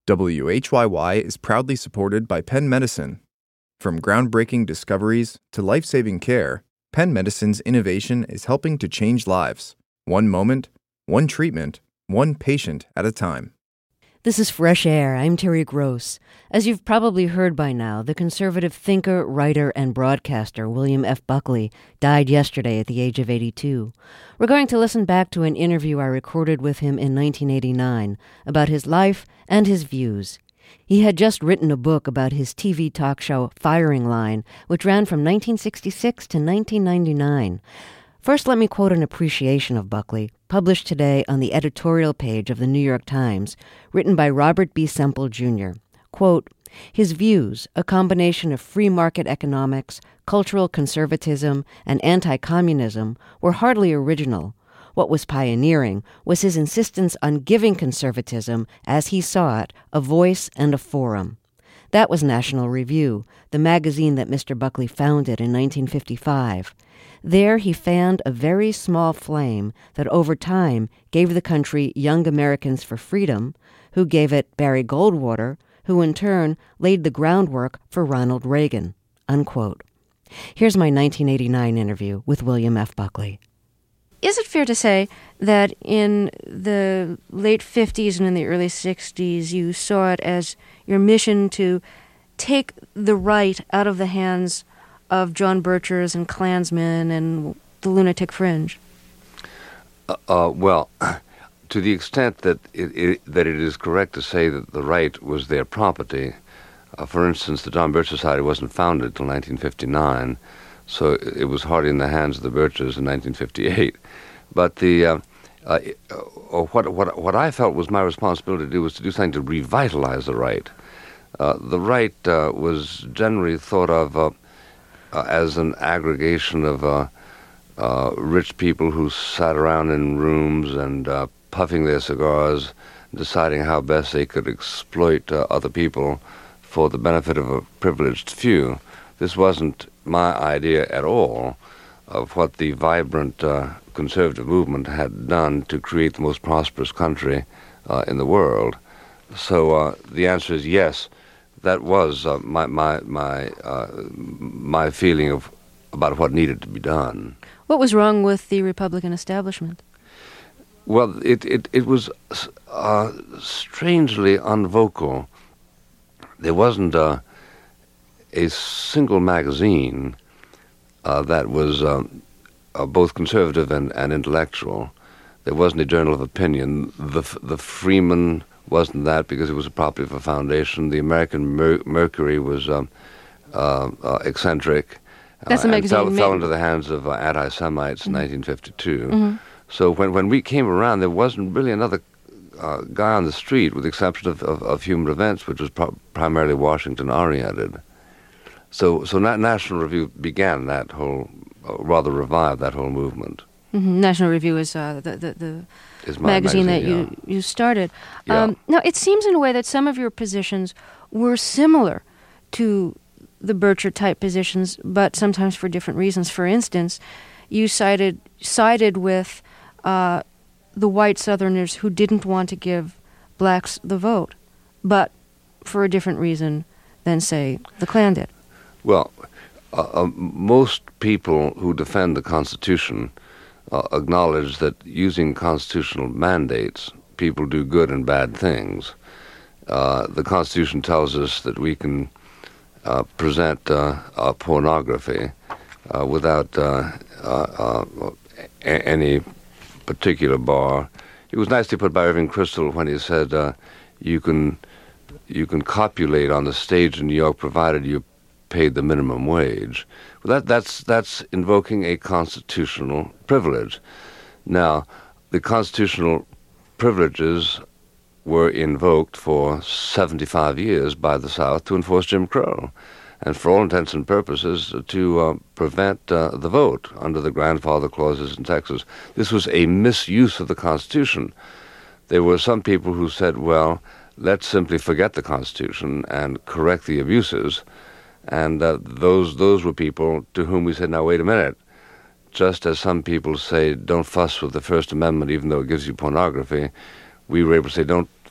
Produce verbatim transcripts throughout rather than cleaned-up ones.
W H Y Y is proudly supported by Penn Medicine. From groundbreaking discoveries to life-saving care, Penn Medicine's innovation is helping to change lives, one moment, one treatment, one patient at a time. This is Fresh Air. I'm Terry Gross. As you've probably heard by now, the conservative thinker, writer, and broadcaster William F. Buckley died yesterday at the age of eighty-two. We're going to listen back to an interview I recorded with him in nineteen eighty-nine about his life and his views. He had just written a book about his T V talk show Firing Line, which ran from nineteen sixty-six to nineteen ninety-nine. First, let me quote an appreciation of Buckley, published today on the editorial page of the New York Times, written by Robert B. Semple, Junior Quote, his views, a combination of free market economics, cultural conservatism, and anti-communism, were hardly original. What was pioneering was his insistence on giving conservatism, as he saw it, a voice and a forum. That was National Review, the magazine that Mister Buckley founded in nineteen fifty-five. There he fanned a very small flame that over time gave the country Young Americans for Freedom, who gave it Barry Goldwater, who in turn laid the groundwork for Ronald Reagan. Unquote. Here's my nineteen eighty-nine interview with William F. Buckley. Is it fair to say that in the late fifties and in the early sixties you saw it as your mission to take the right out of the hands of John Birchers and Klansmen and the lunatic fringe? Uh, uh, well, to the extent that it, it, that it is correct to say that the right was their property, uh, for instance, the John Birch Society wasn't founded until nineteen fifty-nine, so it was hardly in the hands of the Birchers in nineteen fifty-eight. But the uh, uh, uh, what what what I felt was my responsibility to do was to do something to revitalize the right. Uh, the right uh, was generally thought of Uh, Uh, as an aggregation of uh, uh, rich people who sat around in rooms and uh, puffing their cigars, deciding how best they could exploit uh, other people for the benefit of a privileged few. This wasn't my idea at all of what the vibrant uh, conservative movement had done to create the most prosperous country uh, in the world. So uh, the answer is yes. That was uh, my my my uh, my feeling of about what needed to be done. What was wrong with the Republican establishment? Well, it it it was uh, strangely unvocal. There wasn't a a single magazine uh, that was um, uh, both conservative and, and intellectual. There wasn't a journal of opinion. The the Freeman wasn't that because it was a property of a foundation. The American Mer- Mercury was um, uh, uh, eccentric. That's uh, the and magazine fell, made. fell into the hands of uh, anti-Semites mm-hmm. in nineteen fifty-two. Mm-hmm. So when, when we came around, there wasn't really another uh, guy on the street, with the exception of, of, of Human Events, which was pro- primarily Washington-oriented. So so Na- National Review began that whole, uh, rather revived that whole movement. Mm-hmm. National Review is uh, the... the, the Is my magazine, magazine that yeah. you, you started. Yeah. Um, now, it seems in a way that some of your positions were similar to the Bircher-type positions, but sometimes for different reasons. For instance, you sided, sided with uh, the white Southerners who didn't want to give blacks the vote, but for a different reason than, say, the Klan did. Well, uh, uh, most people who defend the Constitution Uh, acknowledge that using constitutional mandates, people do good and bad things. Uh, the Constitution tells us that we can uh, present uh, uh, pornography uh, without uh, uh, uh, a- any particular bar. It was nicely put by Irving Kristol when he said, uh, "You can you can copulate on the stage in New York, provided you paid the minimum wage." Well, that, that's that's invoking a constitutional privilege. Now, the constitutional privileges were invoked for seventy-five years by the South to enforce Jim Crow, and for all intents and purposes to uh, prevent uh, the vote under the grandfather clauses in Texas. This was a misuse of the Constitution. There were some people who said, well, let's simply forget the Constitution and correct the abuses. And uh, those those were people to whom we said, now, wait a minute. Just as some people say, don't fuss with the First Amendment, even though it gives you pornography, we were able to say, don't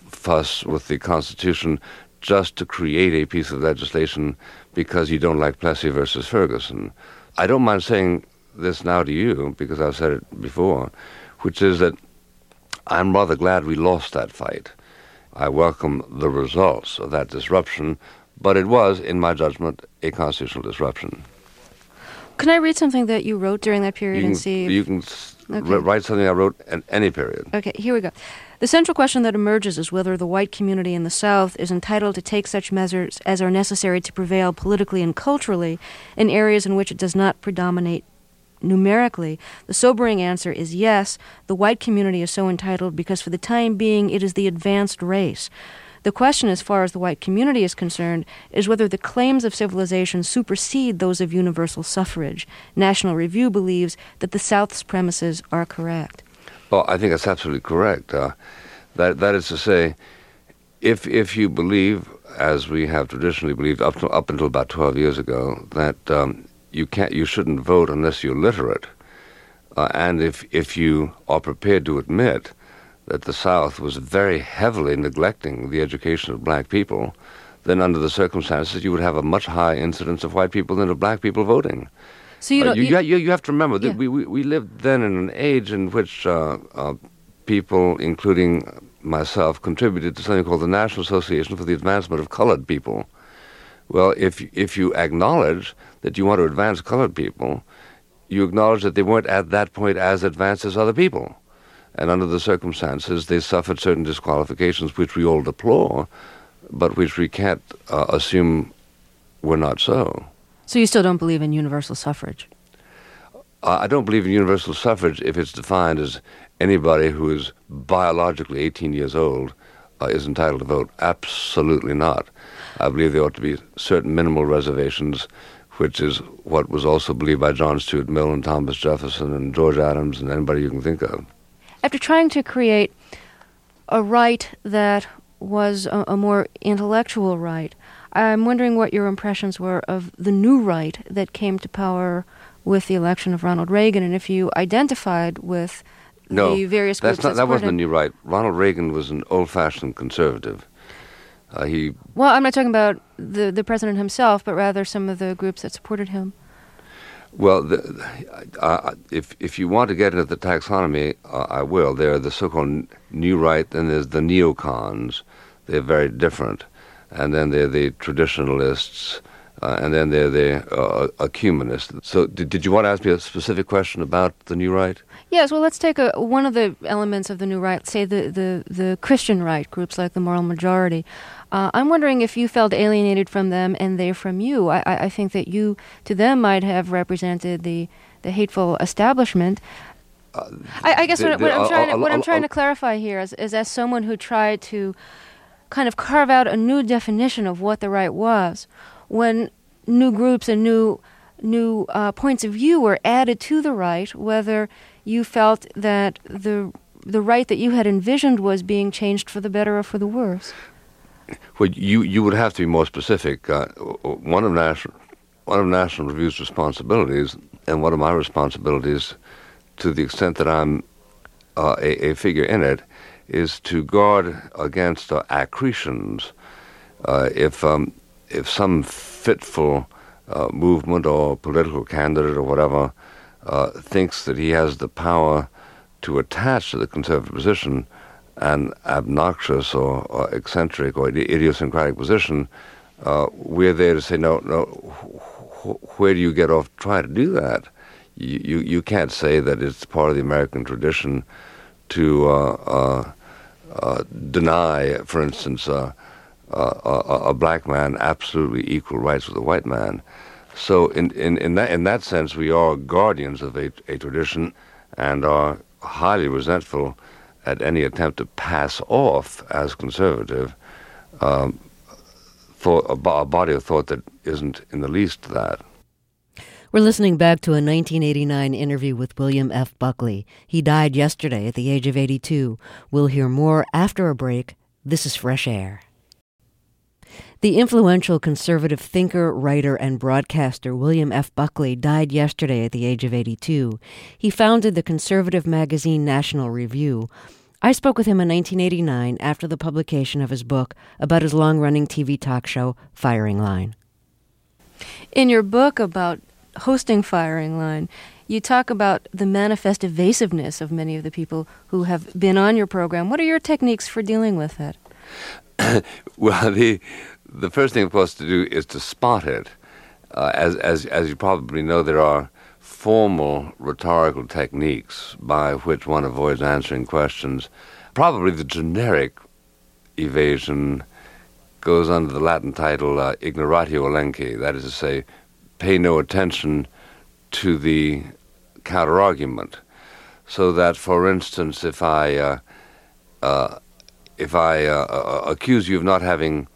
fuss with the Constitution just to create a piece of legislation because you don't like Plessy versus Ferguson. I don't mind saying this now to you, because I've said it before, which is that I'm rather glad we lost that fight. I welcome the results of that disruption, but it was, in my judgment, a constitutional disruption. Can I read something that you wrote during that period You can, and see? If... you can okay. r- write something I wrote at any period. Okay, here we go. The central question that emerges is whether the white community in the South is entitled to take such measures as are necessary to prevail politically and culturally in areas in which it does not predominate numerically. The sobering answer is yes, the white community is so entitled because for the time being it is the advanced race. The question, as far as the white community is concerned, is whether the claims of civilization supersede those of universal suffrage. National Review believes that the South's premises are correct. Well, I think that's absolutely correct. Uh, that that is to say, if if you believe, as we have traditionally believed up to, up until about twelve years ago, that um, you can't, you shouldn't vote unless you're literate, uh, and if if you are prepared to admit that the South was very heavily neglecting the education of black people, then under the circumstances you would have a much higher incidence of white people than of black people voting. So you, uh, don't, you, you, you, you have to remember that yeah. we, we, we lived then in an age in which uh, uh, people, including myself, contributed to something called the National Association for the Advancement of Colored People. Well, if if you acknowledge that you want to advance colored people, you acknowledge that they weren't at that point as advanced as other people. And under the circumstances, they suffered certain disqualifications which we all deplore, but which we can't uh, assume were not so. So you still don't believe in universal suffrage? Uh, I don't believe in universal suffrage if it's defined as anybody who is biologically eighteen years old uh, is entitled to vote. Absolutely not. I believe there ought to be certain minimal reservations, which is what was also believed by John Stuart Mill and Thomas Jefferson and George Adams and anybody you can think of. After trying to create a right that was a, a more intellectual right, I'm wondering what your impressions were of the new right that came to power with the election of Ronald Reagan, and if you identified with no, the various groups that's not, that that wasn't him. the new right. Ronald Reagan was an old-fashioned conservative. Uh, he Well, I'm not talking about the, the president himself, but rather some of the groups that supported him. Well, the, uh, if if you want to get into the taxonomy, uh, I will. There are the so-called new right, and there's the neocons. They're very different. And then there are the traditionalists, uh, and then there are the uh, ecumenists. So did, did you want to ask me a specific question about the new right? Yes, well, let's take a, one of the elements of the new right, say the, the, the Christian right, groups like the Moral Majority. Uh, I'm wondering if you felt alienated from them and they from you. I, I, I think that you, to them, might have represented the, the hateful establishment. Uh, I, I guess the, what, what I'm trying, to, what I'm trying to clarify here is, is as someone who tried to kind of carve out a new definition of what the right was, when new groups and new new uh, points of view were added to the right, whether you felt that the the right that you had envisioned was being changed for the better or for the worse. Well, you you would have to be more specific. Uh, one of national one of National Review's responsibilities, and one of my responsibilities, to the extent that I'm uh, a, a figure in it, is to guard against uh, accretions. Uh, if um, if some fitful uh, movement or political candidate or whatever uh, thinks that he has the power to attach to the conservative position an obnoxious or, or eccentric or idiosyncratic position, uh, we're there to say, no, no, wh- where do you get off trying to do that? You, you, you can't say that it's part of the American tradition to uh, uh, uh, deny, for instance, uh, uh, a, a black man absolutely equal rights with a white man. So in, in, in, that, in that sense, we are guardians of a, a tradition and are highly resentful at any attempt to pass off as conservative um, thought, a, a body of thought that isn't in the least that. We're listening back to a nineteen eighty-nine interview with William F. Buckley. He died yesterday at the age of eighty-two. We'll hear more after a break. This is Fresh Air. The influential conservative thinker, writer, and broadcaster William F. Buckley died yesterday at the age of eighty-two. He founded the conservative magazine National Review. I spoke with him in nineteen eighty-nine after the publication of his book about his long-running T V talk show, Firing Line. In your book about hosting Firing Line, you talk about the manifest evasiveness of many of the people who have been on your program. What are your techniques for dealing with that? Well, the the first thing, of course, to do is to spot it. Uh, as as as you probably know, there are formal rhetorical techniques by which one avoids answering questions. Probably the generic evasion goes under the Latin title uh, ignoratio elenchi, that is to say, pay no attention to the counterargument. So that, for instance, if I uh, uh, if I uh, uh, accuse you of not having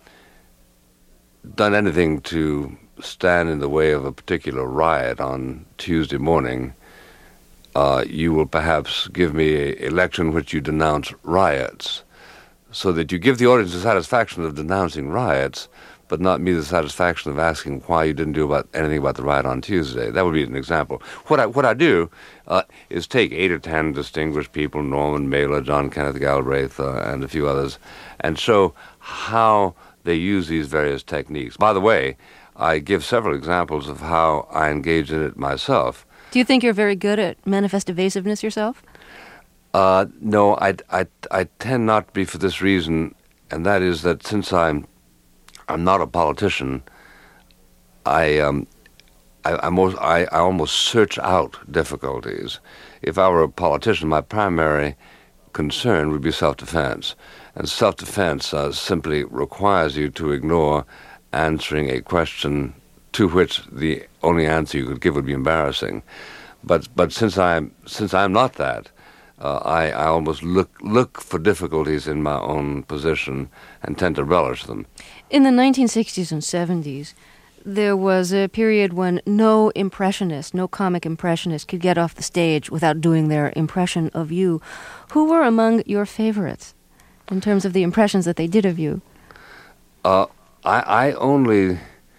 done anything to stand in the way of a particular riot on Tuesday morning, uh, you will perhaps give me a, a lecture in which you denounce riots, so that you give the audience the satisfaction of denouncing riots, but not me the satisfaction of asking why you didn't do about anything about the riot on Tuesday. That would be an example. What I what I do uh, is take eight or ten distinguished people, Norman Mailer, John Kenneth Galbraith, uh, and a few others, and show how they use these various techniques. By the way, I give several examples of how I engage in it myself. Do you think you're very good at manifest evasiveness yourself? Uh, no, I, I, I tend not to be for this reason, and that is that since I'm I'm not a politician, I um I I, most, I I almost search out difficulties. If I were a politician, my primary concern would be self-defense, and self-defense uh, simply requires you to ignore answering a question to which the only answer you could give would be embarrassing. But but since I'm since I'm not that, uh, I I almost look look for difficulties in my own position and tend to relish them. In the nineteen sixties and seventies, there was a period when no impressionist, no comic impressionist, could get off the stage without doing their impression of you. Who were among your favorites in terms of the impressions that they did of you? Uh, I, I only,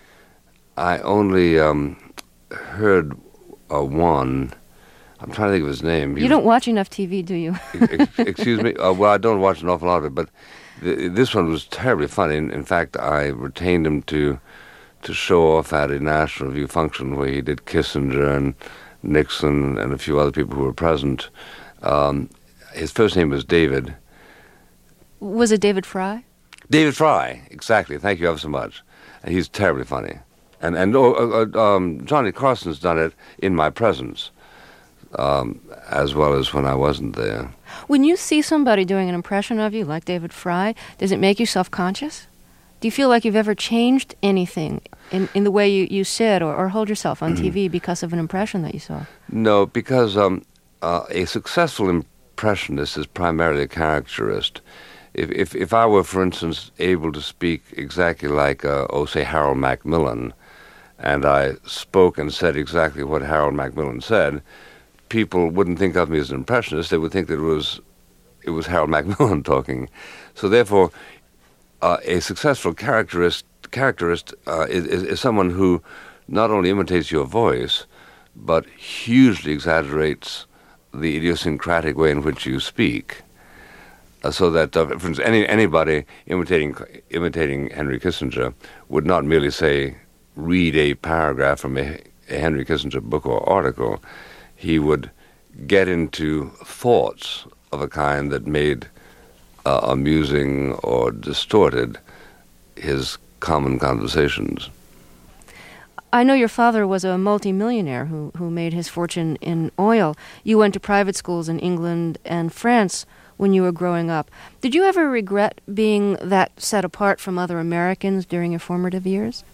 I only um, heard uh, one. I'm trying to think of his name. He you was, don't watch enough T V, do you? ex- excuse me. Uh, well, I don't watch an awful lot of it, but th- this one was terribly funny. In, in fact, I retained him to to show off at a National Review function where he did Kissinger and Nixon and a few other people who were present. Um, his first name was David. Was it David Fry? David Fry, exactly. Thank you ever so much. And he's terribly funny. And and oh, uh, um, Johnny Carson's done it in my presence, um, as well as when I wasn't there. When you see somebody doing an impression of you, like David Fry, does it make you self-conscious? Do you feel like you've ever changed anything in, in the way you, you sit or, or hold yourself on T V because of an impression that you saw? No, because um, uh, a successful impressionist is primarily a caricaturist. If, if if I were, for instance, able to speak exactly like, uh, oh, say, Harold Macmillan, and I spoke and said exactly what Harold Macmillan said, people wouldn't think of me as an impressionist. They would think that it was it was Harold Macmillan talking. So therefore, uh, a successful characterist characterist uh, is, is, is someone who not only imitates your voice, but hugely exaggerates the idiosyncratic way in which you speak. Uh, so that, uh, for instance, any, anybody imitating imitating Henry Kissinger would not merely say, read a paragraph from a, a Henry Kissinger book or article. He would get into thoughts of a kind that made uh, amusing or distorted his common conversations. I know your father was a multimillionaire who, who made his fortune in oil. You went to private schools in England and France when you were growing up. Did you ever regret being that set apart from other Americans during your formative years?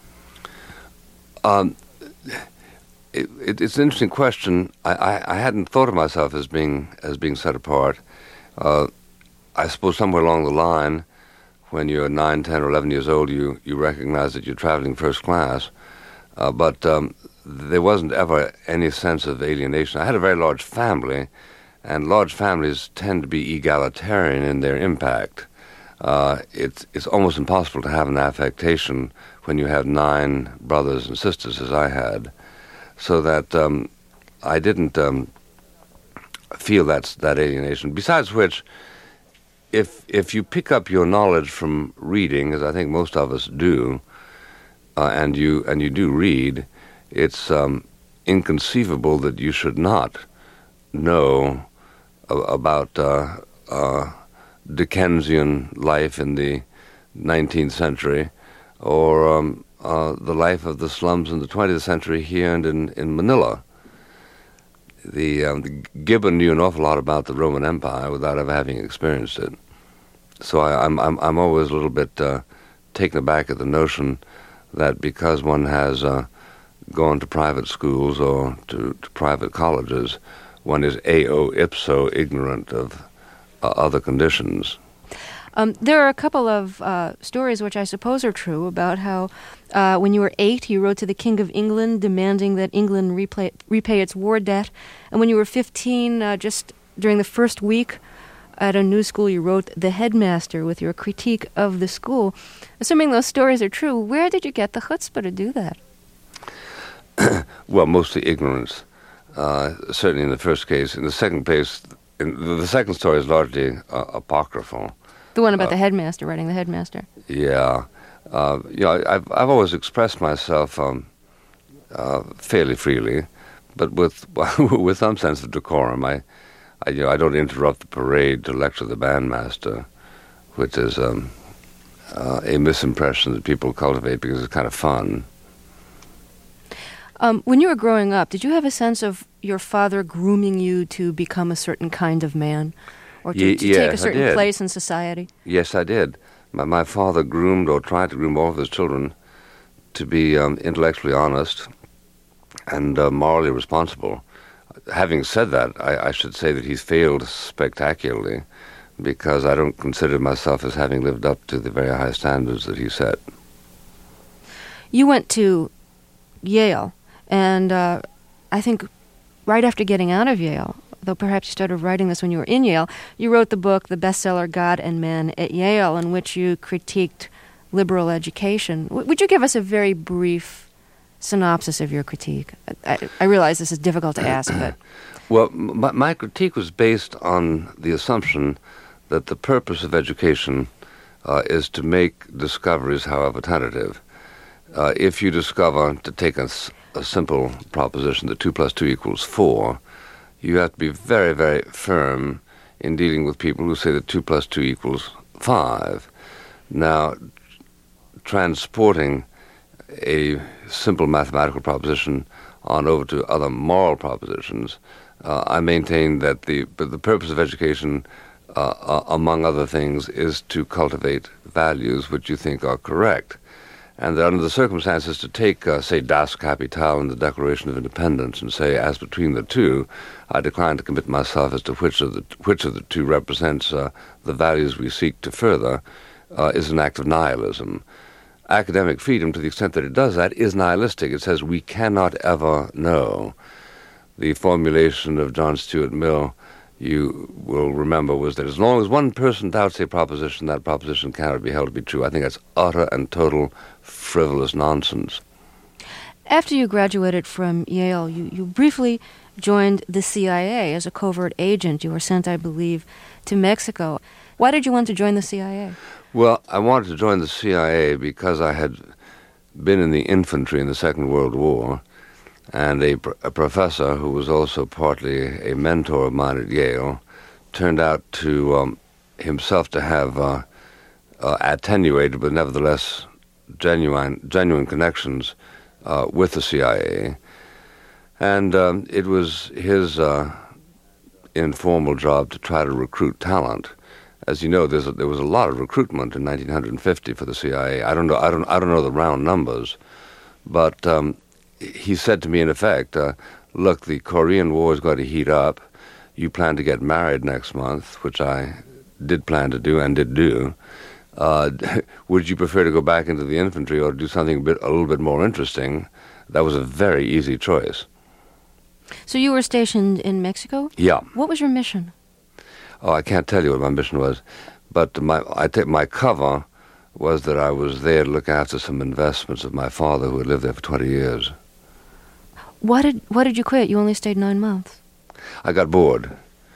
Um, it, it, it's an interesting question. I, I, I hadn't thought of myself as being as being set apart. Uh, I suppose somewhere along the line, when you're nine, ten, or eleven years old, you, you recognize that you're traveling first class. Uh, but um, there wasn't ever any sense of alienation. I had a very large family, and large families tend to be egalitarian in their impact. Uh, it's it's almost impossible to have an affectation when you have nine brothers and sisters, as I had. So that um, I didn't um, feel that's that alienation. Besides which, if if you pick up your knowledge from reading, as I think most of us do, uh, and you and you do read, it's um, inconceivable that you should not know uh, about uh, uh, Dickensian life in the nineteenth century, or um, uh, the life of the slums in the twentieth century here and in, in Manila. The, um, the Gibbon knew an awful lot about the Roman Empire without ever having experienced it. So I, I'm I'm I'm always a little bit uh, taken aback at the notion that because one has uh, gone to private schools or to, to private colleges, one is eo ipso ignorant of uh, other conditions. Um, there are a couple of uh, stories which I suppose are true about how uh, when you were eight, you wrote to the King of England demanding that England repay, repay its war debt. And when you were fifteen, uh, just during the first week at a new school, you wrote the headmaster with your critique of the school. Assuming those stories are true, where did you get the chutzpah to do that? Well, mostly ignorance. Uh, certainly in the first case. In the second case, in the, the second story is largely uh, apocryphal. The one about uh, the headmaster, writing the headmaster. Yeah. Uh, you know, I've, I've always expressed myself um, uh, fairly freely, but with with some sense of decorum. I, I, you know, I don't interrupt the parade to lecture the bandmaster, which is um, uh, a misimpression that people cultivate because it's kind of fun. Um, when you were growing up, did you have a sense of your father grooming you to become a certain kind of man? Or to, Ye- to yes, take a I certain did. place in society? Yes, I did. My, my father groomed or tried to groom all of his children to be um, intellectually honest and uh, morally responsible. Having said that, I, I should say that he's failed spectacularly because I don't consider myself as having lived up to the very high standards that he set. You went to Yale, and uh, I think right after getting out of Yale, though perhaps you started writing this when you were in Yale, you wrote the book, the bestseller God and Man at Yale, in which you critiqued liberal education. W- would you give us a very brief synopsis of your critique? I, I realize this is difficult to ask, but... Well, my, my critique was based on the assumption that the purpose of education uh, is to make discoveries, however tentative. Uh, if you discover, to take a, a simple proposition, that two plus two equals four, you have to be very, very firm in dealing with people who say that two plus two equals five. Now, transporting a simple mathematical proposition on over to other moral propositions, uh, I maintain that the but the purpose of education, uh, uh, among other things, is to cultivate values which you think are correct. And that under the circumstances to take, uh, say, Das Kapital and the Declaration of Independence and say, as between the two, I decline to commit myself as to which of the which of the two represents uh, the values we seek to further, uh, is an act of nihilism. Academic freedom, to the extent that it does that, is nihilistic. It says we cannot ever know. The formulation of John Stuart Mill, you will remember, was that as long as one person doubts a proposition, that proposition cannot be held to be true. I think that's utter and total frivolous nonsense. After you graduated from Yale, you, you briefly joined the C I A as a covert agent. You were sent, I believe, to Mexico. Why did you want to join the C I A? Well, I wanted to join the C I A because I had been in the infantry in the Second World War, and a, a professor who was also partly a mentor of mine at Yale turned out to um, himself to have uh, uh, attenuated but nevertheless genuine genuine connections uh, with the C I A. And um, it was his uh, informal job to try to recruit talent. As you know, there's a, there was a lot of recruitment in nineteen fifty for the C I A. I don't know. I don't. I don't know the round numbers, but um, he said to me, in effect, uh, "Look, the Korean War is going to heat up. You plan to get married next month," which I did plan to do and did do. Uh, would you prefer to go back into the infantry or do something a bit, a little bit more interesting? That was a very easy choice. So you were stationed in Mexico? Yeah. What was your mission? Oh, I can't tell you what my mission was, but my I take my cover was that I was there to look after some investments of my father who had lived there for twenty years. What did what did you quit? You only stayed nine months. I got bored.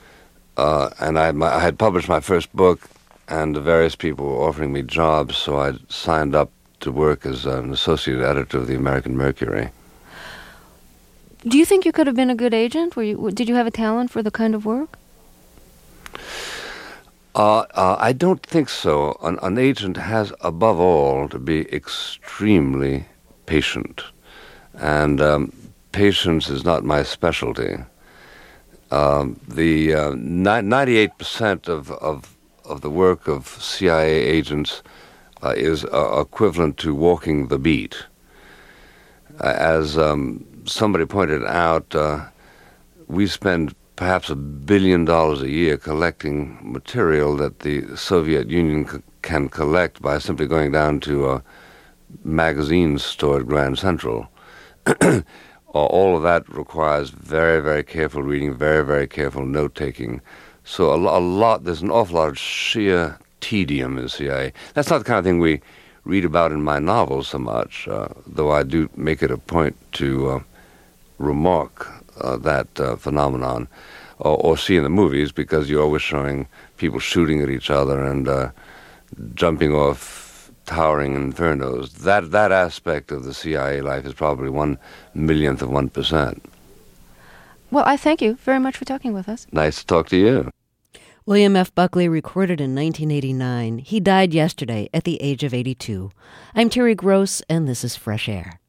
uh, and I, my, I had published my first book, and various people were offering me jobs, so I signed up to work as an associate editor of the American Mercury. Do you think you could have been a good agent? Were you, did you have a talent for the kind of work? Uh, uh, I don't think so. An, an agent has, above all, to be extremely patient. And um, patience is not my specialty. Um, the uh, ninety-eight percent of, of, of the work of C I A agents uh, is uh, equivalent to walking the beat. Uh, as um, somebody pointed out, uh, we spend perhaps a billion dollars a year collecting material that the Soviet Union c- can collect by simply going down to a magazine store at Grand Central. All of that requires very, very careful reading, very, very careful note-taking. So a, lo- a lot, there's an awful lot of sheer tedium in C I A. That's not the kind of thing we read about in my novels so much, uh, though I do make it a point to uh, remark uh, that uh, phenomenon, or, or see in the movies, because you're always showing people shooting at each other and uh, jumping off towering infernos. That that aspect of the C I A life is probably one millionth of one percent. Well, I thank you very much for talking with us. Nice to talk to you. William F. Buckley recorded in nineteen eighty-nine. He died yesterday at the age of eighty-two. I'm Terry Gross, and this is Fresh Air.